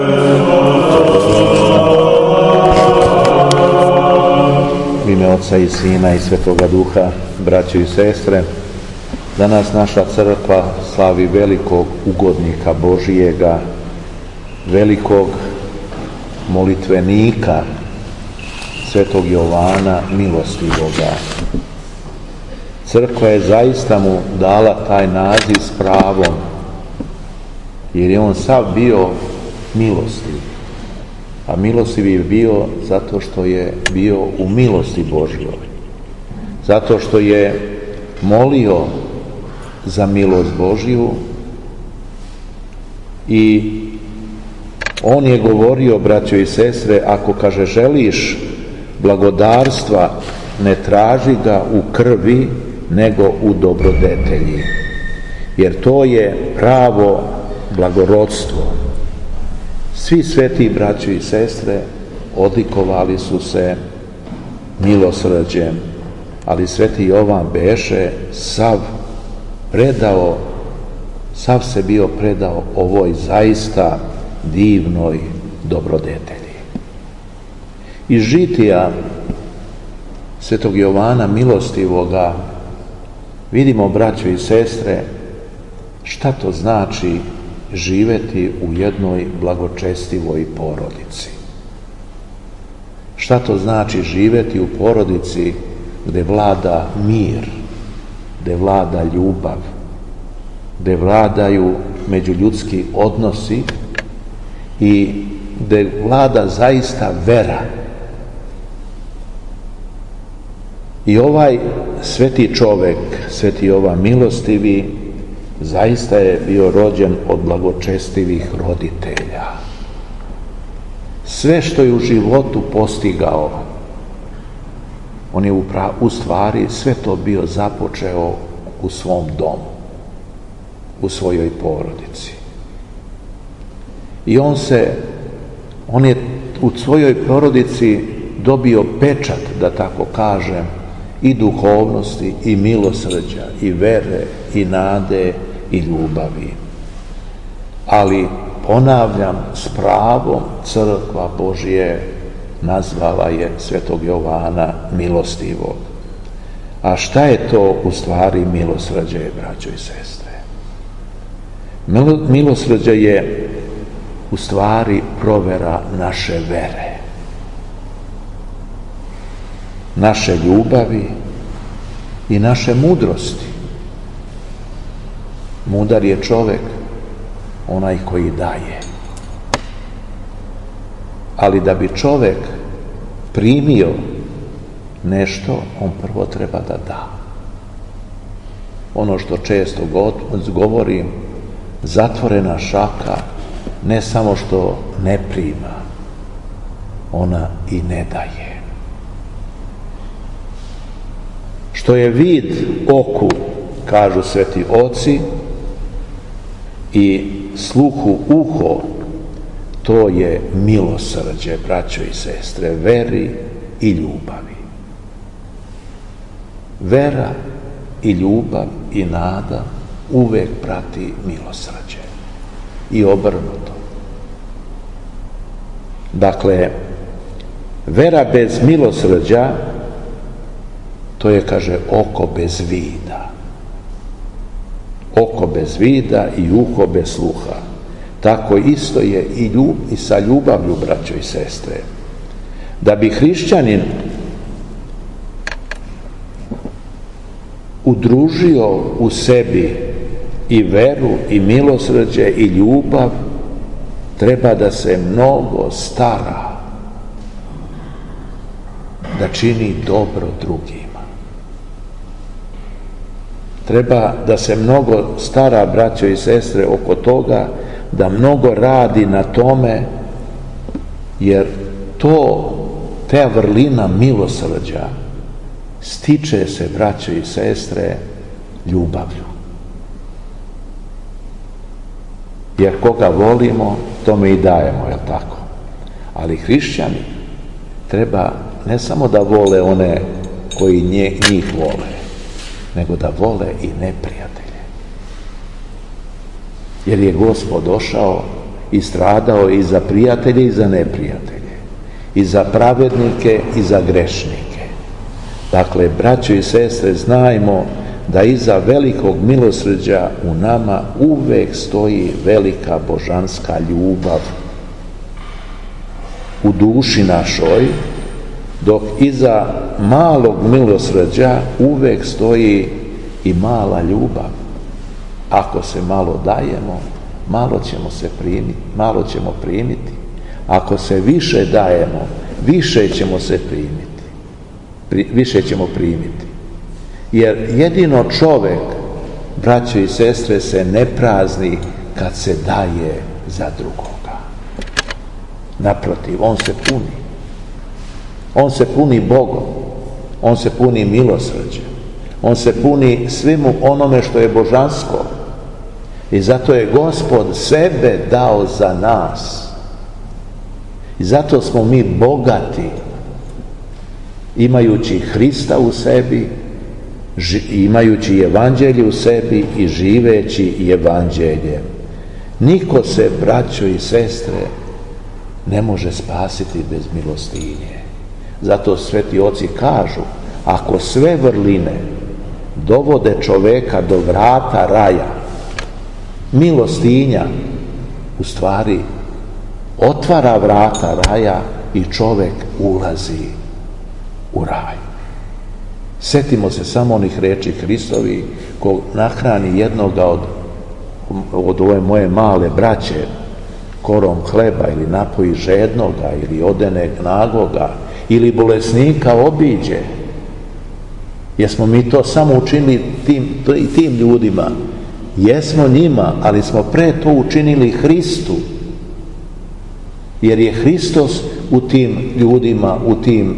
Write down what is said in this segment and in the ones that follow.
U ime Oca i Sina i Svetoga Duha, braćo i sestre, danas naša crkva slavi velikog ugodnika Božijega, velikog molitvenika, Svetog Jovana Milostivoga. Crkva je zaista mu dala taj naziv s pravom, jer je on sav bio milostiv. A milostiv je bio zato što je bio u milosti Božjoj. Zato što je molio za milost Božju i on je govorio, braćo i sestre, ako kaže želiš blagodarstva, ne traži ga u krvi, nego u dobrodetelji. Jer to je pravo blagorodstvo. Svi sveti braćo i sestre odlikovali su se milosrđem, ali sveti Jovan beše sav se bio predao ovoj zaista divnoj dobrodetelji. Iz žitija Svetog Jovana Milostivoga vidimo, braćo i sestre, šta to znači živeti u jednoj blagočestivoj porodici. Šta to znači živeti u porodici gde vlada mir, gde vlada ljubav, gde vladaju međuljudski odnosi i gde vlada zaista vera. I ovaj sveti čovek, sveti Jovan Milostivi, zaista je bio rođen od blagočestivih roditelja. Sve što je u životu postigao, on je u stvari sve to bio započeo u svom domu, u svojoj porodici. I on je u svojoj porodici dobio pečat, da tako kažem, i duhovnosti, i milosrđa, i vere, i nade, i ljubavi. Ali, ponavljam, s pravom crkva Božje nazvala je Svetog Jovana Milostivog. A šta je to u stvari milosrđe, braćo i sestre? Milosrđe je u stvari provera naše vere, naše ljubavi i naše mudrosti. Mudar je čovek, onaj koji daje. Ali da bi čovek primio nešto, on prvo treba da da. Ono što često govorim, zatvorena šaka ne samo što ne prima, ona i ne daje. Što je vid oku, kažu sveti oci, i sluhu uho, to je milosrđe, braćo i sestre, veri i ljubavi. Vera i ljubav i nada uvek prati milosrđe i obrnuto. Dakle, vera bez milosrđa, to je, kaže, oko bez vida. Oko bez vida i uho bez sluha. Tako isto je i sa ljubavlju, braćo i sestre. Da bi hrišćanin udružio u sebi i veru i milosrđe i ljubav, treba da se mnogo stara da čini dobro drugima. Treba da se mnogo stara, braćo i sestre, oko toga, da mnogo radi na tome, jer ta vrlina milosrđa stiče se, braćo i sestre, ljubavlju. Jer koga volimo, tome i dajemo, je li tako? Ali hrišćani treba ne samo da vole one koji njih vole, nego da vole i neprijatelje. Jer je Gospod došao i stradao i za prijatelje i za neprijatelje, i za pravednike i za grešnike. Dakle, braćo i sestre, znajmo da iza velikog milosrđa u nama uvek stoji velika božanska ljubav u duši našoj, dok iza malog milosrđa uvek stoji i mala ljubav. Ako se malo dajemo, malo ćemo primiti. Ako se više dajemo, više ćemo primiti. Jer jedino čovek, braćo i sestre, se ne prazni kad se daje za drugoga. Naprotiv, on se puni. On se puni Bogom. On se puni milosrđem. On se puni svim onome što je božansko. I zato je Gospod sebe dao za nas. I zato smo mi bogati, imajući Hrista u sebi, imajući evanđelje u sebi i živeći evanđeljem. Niko se, braćo i sestre, ne može spasiti bez milostinje. Zato sveti oci kažu, ako sve vrline dovode čoveka do vrata raja, milostinja u stvari otvara vrata raja i čovek ulazi u raj. Setimo se samo onih reči Hristovi, ko nahrani jednoga od ove moje male braće korom hleba, ili napoji žednoga, ili odene nagoga, ili bolesnika obiđe. Jesmo mi to samo učinili tim ljudima? Jesmo njima, ali smo pre to učinili Hristu. Jer je Hristos u tim ljudima, u tim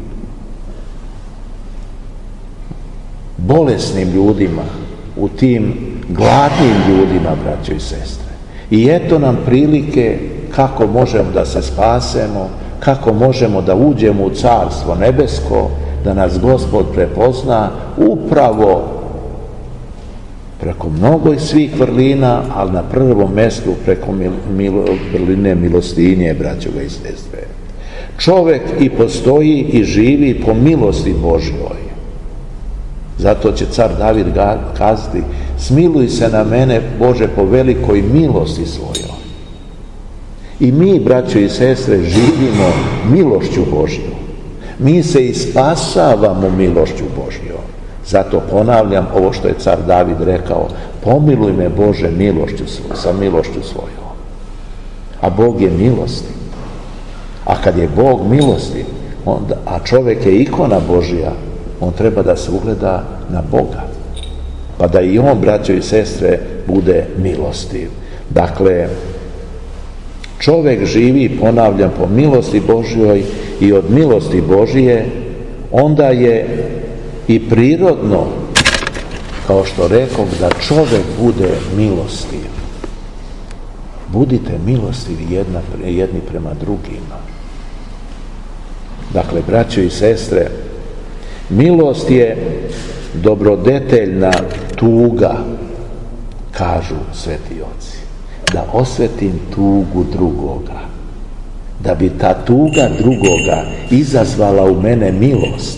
bolesnim ljudima, u tim gladnim ljudima, braćo i sestre. I eto nam prilike kako možemo da se spasemo, kako možemo da uđemo u Carstvo nebesko, da nas Gospod prepozna upravo preko mnogo svih vrlina, ali na prvom mjestu preko vrline milostinje, braćo i sestre. Čovek i postoji i živi po milosti Božjoj. Zato će car David kazati, smiluj se na mene, Bože, po velikoj milosti svojoj. I mi, braćo i sestre, živimo milošću Božjom. Mi se i spasavamo milošću Božjom. Zato ponavljam ovo što je car David rekao, pomiluj me, Bože, sa milošću svojom. A Bog je milostiv. A kad je Bog milostiv, a čovjek je ikona Božja, on treba da se ugleda na Boga. Pa da i on, braćo i sestre, bude milostiv. Dakle, čovjek živi, ponavljam, po milosti Božjoj i od milosti Božije, onda je i prirodno, kao što rekoh, da čovjek bude milostiv. Budite milostivi jedni prema drugima. Dakle, braćo i sestre, milost je dobrodeteljna tuga, kažu sveti oci, da osvetim tugu drugoga, da bi ta tuga drugoga izazvala u mene milost,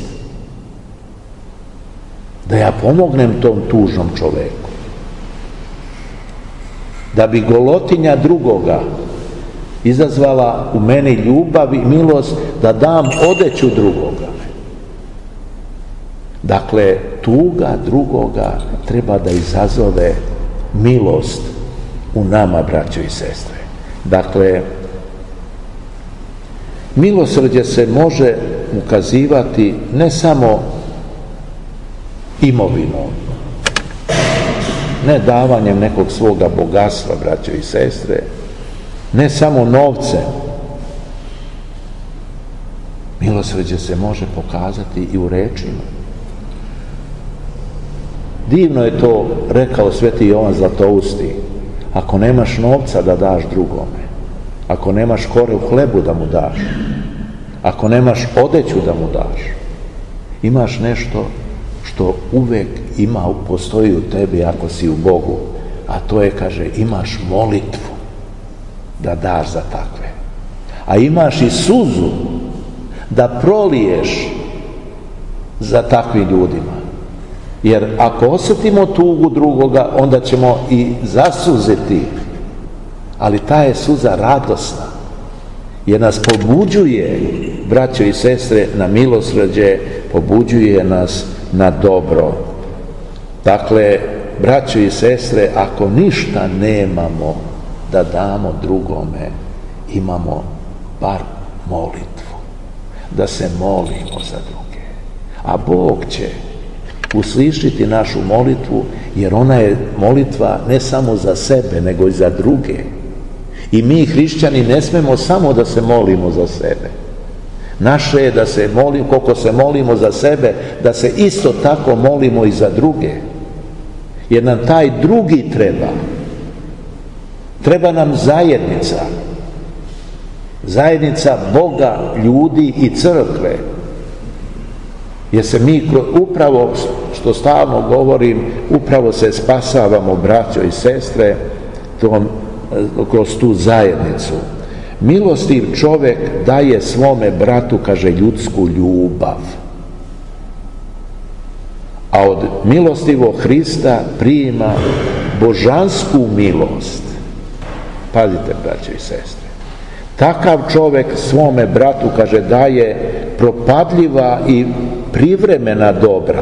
da ja pomognem tom tužnom čoveku, da bi golotinja drugoga izazvala u meni ljubav i milost da dam odeću drugoga. Dakle, tuga drugoga treba da izazove milost u nama, braćo i sestre. Dakle, milosrđe se može ukazivati ne samo imovinom, ne davanjem nekog svoga bogatstva, braćo i sestre, ne samo novcem. Milosrđe se može pokazati i u rečima. Divno je to rekao sveti Jovan Zlatousti. Ako nemaš novca da daš drugome, ako nemaš kore u hlebu da mu daš, ako nemaš odeću da mu daš, imaš nešto što uvek postoji u tebi ako si u Bogu, a to je, kaže, imaš molitvu. da daš za takve. A imaš i suzu da proliješ za takvim ljudima. Jer ako osjetimo tugu drugoga, onda ćemo i zasuziti. Ali ta je suza radosna. Jer nas pobuđuje, braćo i sestre, na milosrđe, pobuđuje nas na dobro. Dakle, braćo i sestre, ako ništa nemamo da damo drugome, imamo bar molitvu. Da se molimo za druge. A Bog će uslišiti našu molitvu, jer ona je molitva ne samo za sebe, nego i za druge. I mi, hrišćani, ne smemo samo da se molimo za sebe. Naše je da se molimo, koliko se molimo za sebe, da se isto tako molimo i za druge. Jer nam taj drugi treba. Treba nam zajednica. Zajednica Boga, ljudi i crkve. Jer se mi upravo, što stalno govorim, upravo se spasavamo, braćo i sestre, kroz tu zajednicu. Milostiv čovjek daje svome bratu, kaže, ljudsku ljubav. A od milostivog Hrista prima božansku milost. Pazite, braćo i sestre. Takav čovjek svome bratu, kaže, daje propadljiva i privremena dobra,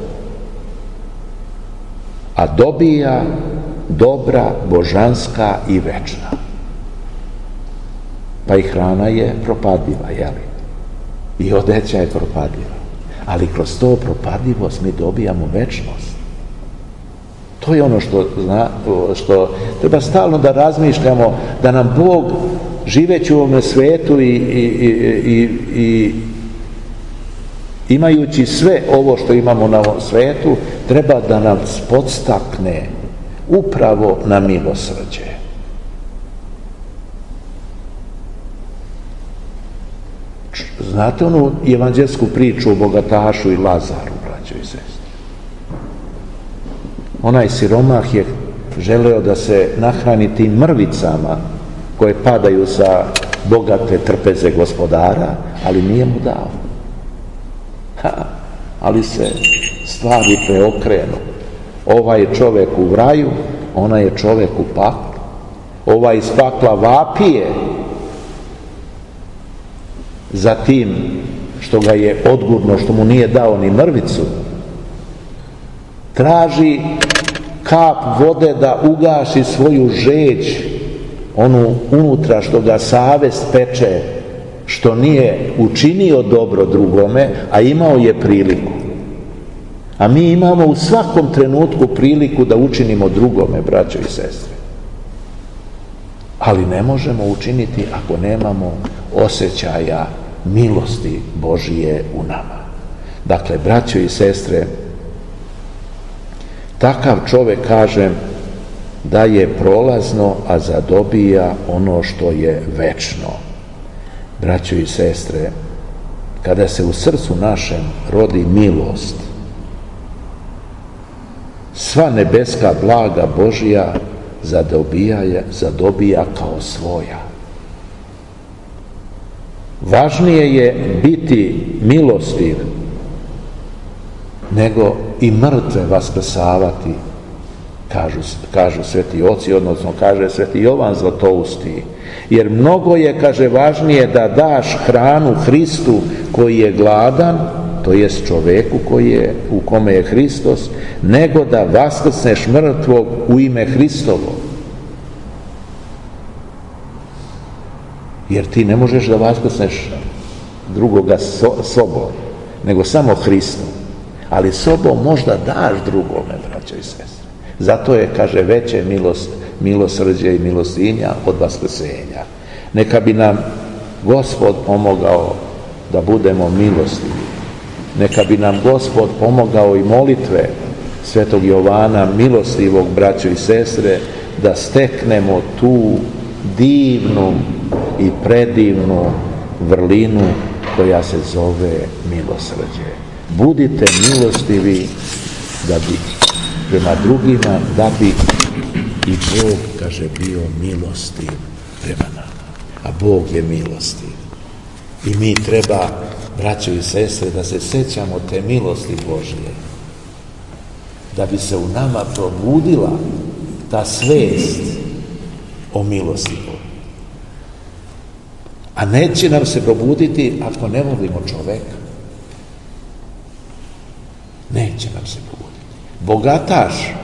a dobija dobra, božanska i večna. Pa i hrana je propadljiva, jeli? I odeća je propadljiva. Ali kroz to propadljivost mi dobijamo večnost. To je ono što treba stalno da razmišljamo, da nam Bog, živeći u ovome svetu i imajući sve ovo što imamo na ovom svetu, treba da nas podstakne upravo na milosrđe. Znate onu evanđelsku priču o bogatašu i Lazaru, braćo i sestre? Onaj siromah je želeo da se nahrani tim mrvicama koje padaju sa bogate trpeze gospodara, ali nije mu dao. Ali se stvari preokrenu. Ovaj je čovjek u raju, ona je čovjek u paklu. Ovaj iz pakla vapije za tim što ga je odgurno, što mu nije dao ni mrvicu. Traži kap vode da ugaši svoju žeđ, onu unutra što ga savest peče, što nije učinio dobro drugome, a imao je priliku. A mi imamo u svakom trenutku priliku da učinimo drugome, braćo i sestre. Ali ne možemo učiniti ako nemamo osjećaja milosti Božije u nama. Dakle, braćo i sestre, takav čovjek, kažem, da je prolazno, a zadobija ono što je večno. Braćo i sestre, kada se u srcu našem rodi milost, sva nebeska blaga Božija zadobija kao svoja. Važnije je biti milostiv nego i mrtve vaskrsavati, kažu sveti oci, odnosno kaže sveti Jovan Zlatousti. Jer mnogo je, kaže, važnije da daš hranu Hristu koji je gladan, to jest čoveku u kome je Hristos, nego da vaskrsneš mrtvog u ime Hristovo. Jer ti ne možeš da vaskrsneš drugoga sobom, nego samo Hristom. Ali sobom možda daš drugome, braćo i sestre. Zato je, kaže, veće milosrđe i milostinja od vaskrsenja. Neka bi nam Gospod pomogao da budemo milostivi. Neka bi nam Gospod pomogao i molitve svetog Jovana, milostivog, braćo i sestre, da steknemo tu divnu i predivnu vrlinu koja se zove milosrđe. Budite milostivi da bi prema drugima, da bi i Bog, kaže, bio milostiv prema nama. A Bog je milostiv. I mi treba, braćo i sestre, da se sećamo te milosti Božje. Da bi se u nama probudila ta svest o milosti Božje. A neće nam se probuditi ako ne volimo čoveka. Neće nam se probuditi. Bogataš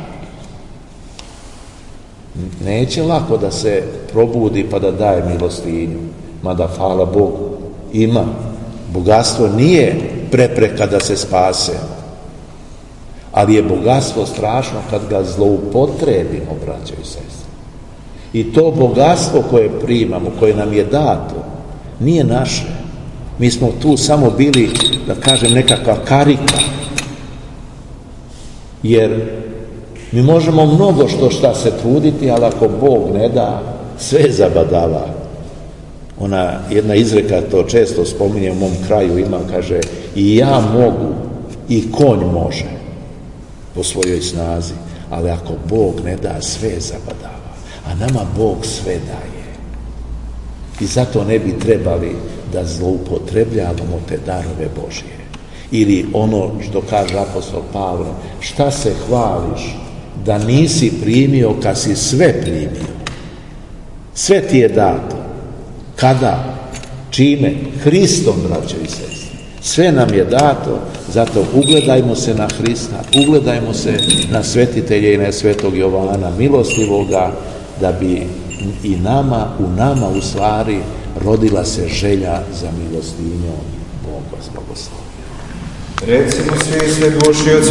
neće lako da se probudi pa da daje milostinju. Mada, hvala Bogu, ima. Bogatstvo nije prepreka da se spase. Ali je bogatstvo strašno kad ga zloupotrebimo, braćo i sestre. I to bogatstvo koje primamo, koje nam je dato, nije naše. Mi smo tu samo bili, da kažem, nekakva karika. Jer mi možemo mnogo šta se truditi, ali ako Bog ne da, sve zabadava. Ona jedna izreka, to često spominje u mom kraju, ima, kaže, i ja mogu, i konj može po svojoj snazi, ali ako Bog ne da, sve zabadava. A nama Bog sve daje. I zato ne bi trebali da zloupotrebljavamo te darove Božje. Ili ono što kaže apostol Pavle, šta se hvališ da nisi primio kad si sve primio? Sve ti je dato. Kada? Čime? Hristom, braćo i sestre. Sve nam je dato, zato ugledajmo se na Hrista, ugledajmo se na svetitelje i na svetog Jovana milostivoga, da bi i u nama u stvari rodila se želja za milostinjom. Bog vas blagoslovi. Recimo svi sve duši